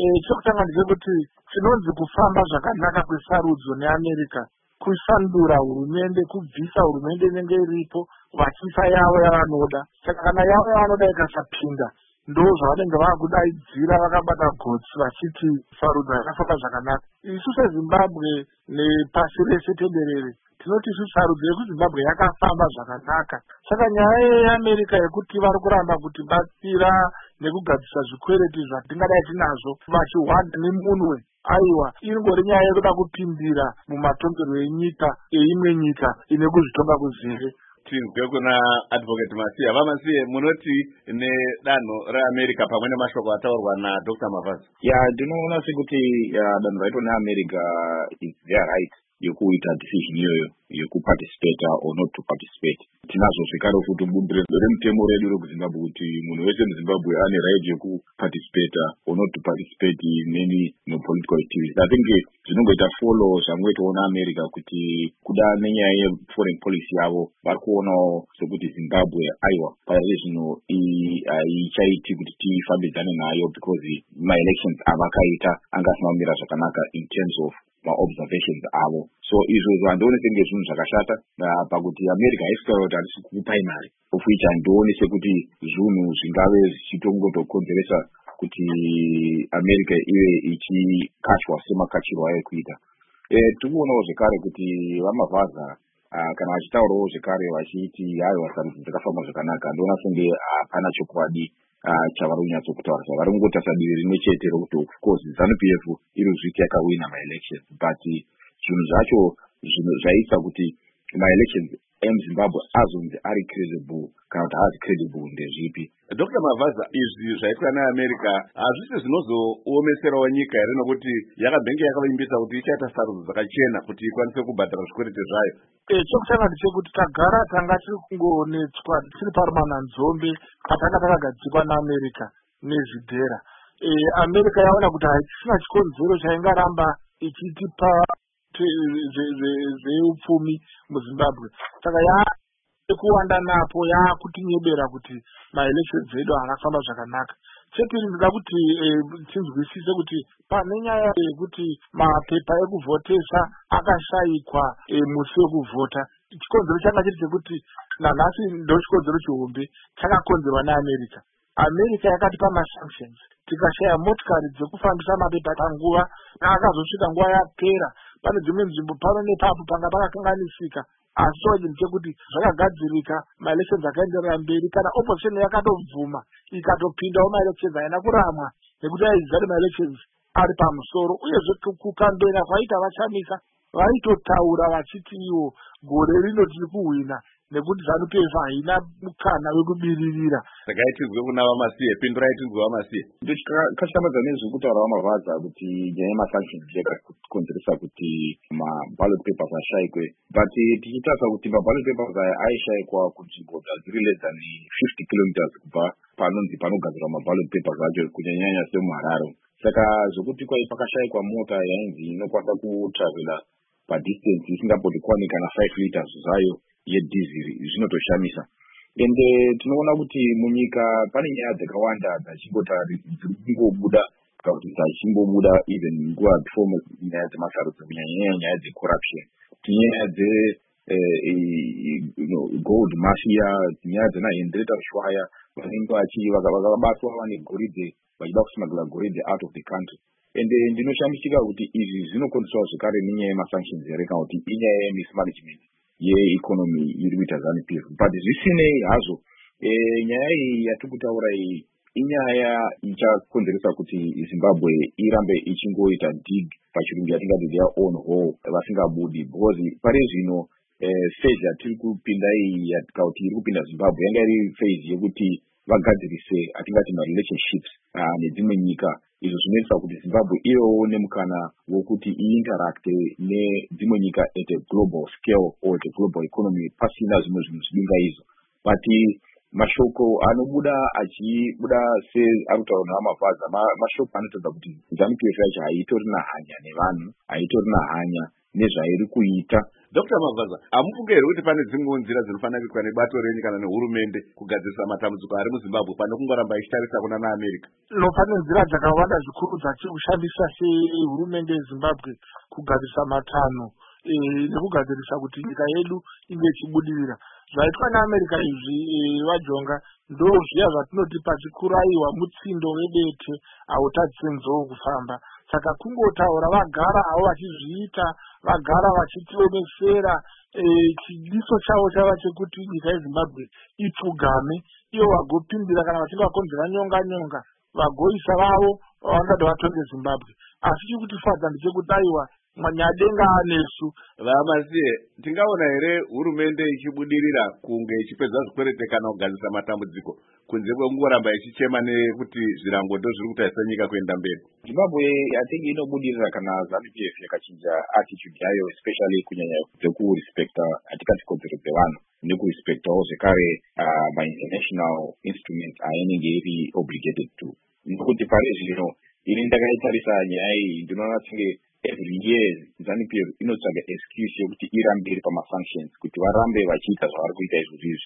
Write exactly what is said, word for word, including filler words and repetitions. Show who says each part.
Speaker 1: chokutanga ndechekuti chinonzi kufamba zvakanaka kwesarudzo neAmerica kusandura hurumende, kubvisa hurumende inenge iripo vachiisa yavo yavanoda. Saka kana yavo yavanoda ikasapinda, ndo zvavanenge vakudaidzira vakabata gotsi vachiti sarudzo yakafamba zvakanaka. Isu seZimbabwe nepasi rese tenderere tinoti isu sarudzo yekuZimbabwe yakafamba zvakanaka. Saka nyaya yeAmerica yekuti vari kuramba kuti batsira nekugadzisa zvikwereti zvatingadai tinazvo vachihwanda nemunwe, aiwa ingori nyaya yekuda kupindira mumatongerwo enyika eimwe nyika ine kuzvitonga kuzere.
Speaker 2: Tinzwe kuna Advocate Masiye. Vamasiye, munoti nedanho reAmerica pamwe nemashoko ataurwa naDr Mavaza?
Speaker 3: Ya, ndinoona sekuti danho raitwa neAmerica is their right yekuita decision iyoyo yekuparticipate or not to participate. Tinazvo zvekare futi mubumbiro remutemo redu rekuZimbabwe kuti munhu wese muZimbabwe ane right yekuparticipate or not to participate in any no political activities. I think zvinongoita follow zvamgoitawo naAmerica kuti kuda nenyaya yeforeign policy yavo vari kuonawo sekuti Zimbabwe aiwa pari zvino haichaiti kuti tifambidzane nayo because ma-elections avakaita anga asina kumira zvakanaka in terms of ma-observations avo. So izvo handione senge zvinhu zvakashata pakuti America haiswera kuti handisi kuprimary of which handione sekuti zvinhu zvingave zvichitongotokonzeresa kuti America ive ichikashwa semakachirwo ayo kuita. Tirikuonawo zvekare kuti vaMavaza kana vachitaurawo zvekare vachiti hayo sarudzo dzakafamba zvakanaka, ndoona senge hapana chokwadi chavari kunyatsokutaura. Vari kungotarisa divi rimwe chete rokuti of course ZANU P F iri kuzviti yakawina ma-elections, but zvinhu zvacho zvaisa kuti ma-elections emuZimbabwe azonzi ari credible kana kuti haazi credible ndezvipi.
Speaker 2: Dr Mavaza, izvi zvaitwa neAmerica hazvisi zvinozoomeserawo nyika here, nokuti yakabhenge yakavimbisa kuti ichaita sarudzo dzakachena kuti ikwanise kubhadhara zvikwereti zvayo?
Speaker 1: Chokutanga ndechekuti tagara tanga tiri kungoonetswa tiri parumana nzombe patanga takagadzikwa naAmerica nezvidhera. America yaona kuti haisina chikonzero chaingaramba ichitipa zveupfumi muZimbabwe. Saka yakuwanda napo yakutinyebera kuti ma-elections edu akafamba zvakanaka. Chepiri ndoda kuti tinzwisise kuti pane nyaya yekuti mapepa ekuvhotesa akashayikwa musi wekuvhota. Chikonzero changa chiri chekuti nanhasi ndo chikonzero chihombe chakakonzerwa neAmerica. America yakatipa ma-sanctions, tikashaya motikari dzekufambisa mapepa panguva, akazosvika nguva yapera. Pane dzimwe nzvimbo pano nepapo panga pakakanganisika, asi chinhu chekuti zvakagadzirika, ma-elections akaenderera mberi. Kana opposition yakatobvuma ikatopindawo ma-elections haina kuramwa nekuti aiziva kuti ma-elections ari pamusoro, uyezve kukambeina kwaita vachamisa vaitotaura vachiti ivo gore rino tiri kuhwina nekuti ZANU P F haina mukana wekubiririra.
Speaker 2: Takaitizwe kuna Vamasiye, pindurai tizwe Vamasiye.
Speaker 3: Ndikashambadza nezvekutaura vaMavaza kuti nyaya yemasanctions yakakonzeresa kuti ma-ballot papers ashayikwe, but tichitarisa kuti ma-ballot papers aya aishayikwa kunzvimbo dziri less than fifty kilometers kubva panonzi panogadzirwa ma-ballot papers acho kunyanyanya semuHarare. Saka zvokuti kwai pakashayikwa mota yainzi inokwanisa kutravela padistance isingamboti kwanika na five liters zvayo yedhiziri, zvinotoshamisa. Ende tinoona kuti munyika pane nyaya dzakawanda dzachingota dzirikungobuda kana kuti dzachimbobuda even nguva before nyaya dzemasarudzo, kunyanyanya nyaya dzecorruption, tinyaya dze gold mafia, nyaya dzemahendreta rushwaya vanenge vakabatwa vane goridhe vachida kusumagura goridhe out of the country. Ende ndinoshamisika kuti izvi zvinokonzerwa zvekare nenyaya yemasanctions here kana kuti inyaya yemismanagement yeeconomy iri kuita ZANU P F. But zvisinei hazvo, nyaya iyi yatiri kutaura iyi inyaya ichakonzeresa kuti Zimbabwe irambe ichingoita dig pachirungu yatingati their own hole vasingabudi, because pari zvino phase yatiri kupinda iyi yatikauti iri kupinda Zimbabwe yanga iri phase yekuti vagadzirise atingati ma-relationships nedzimwe nyika. Izvo zvinoita kuti Zimbabwe ivewo nemukana wokuti iinteracte nedzimwe nyika at a global scale or at a global economy pasina zvimwe zvinhu zvidinga izvo. But mashoko anobuda achibuda searikutaura naVamavaza, mashoko anotaridza kuti ZANU P F yacho haitorina hanya nevanhu, haitorina hanya nezvairi kuita.
Speaker 2: Doctor Mavaza, amufunge here kuti pane dzimwewo nzira dzinofanira kuitwa nebato renyu kana nehurumende kugadzirisa matambudziko ari muZimbabwe pano kungoramba ichitarisa kuna naAmerica?
Speaker 1: No, pane nzira dzakawanda zvikuru dzatiri kushandisa sehurumende yeZimbabwe kugadzirisa matano nekugadzirisa kuti nyika yedu inge ichibudirira. Zvaitwa naAmerica izvi vajonga ndo zviya zvatinoti pachikuraiwa mutsindo webete hautadzise nzou kufamba. Saka kungotaura vagara havo vachizviita, vagara vachitiomesera. Chidiso chavo chava chekuti nyika yeZimbabwe ipfugame, ivo vagopindira kana vachinge vakonzera nyonga nyonga vagoisa vavo vavangada vatonge Zimbabwe. Asi chikutifadza ndechekuti aiwa manyadenga anesu.
Speaker 2: Vamasiye, tingaona here hurumende ichibudirira kunge ichipedza zvikwerete kana kugadzirisa matambudziko kunze kwekungoramba ichichema nekuti zvirangondo zviri kutarisa nyika kuenda mberi?
Speaker 3: Zimbabwe I think inobudirira kana ZANU-P F yakachinja attitude yayo, especially kunyanya dzekurespekta hatikati kodzero dzevanhu nekurespectawo zvekare uh, ma-international instruments ainenge iri obligated to. Nekuti pari zvino ini ndakaitarisa nyaya iyi ndinoona senge every year ZANU-P F inotsvaga excuse yekuti irambe iri pama-functions kuti varambe vachiita zvavari kuita izvozvo izvi.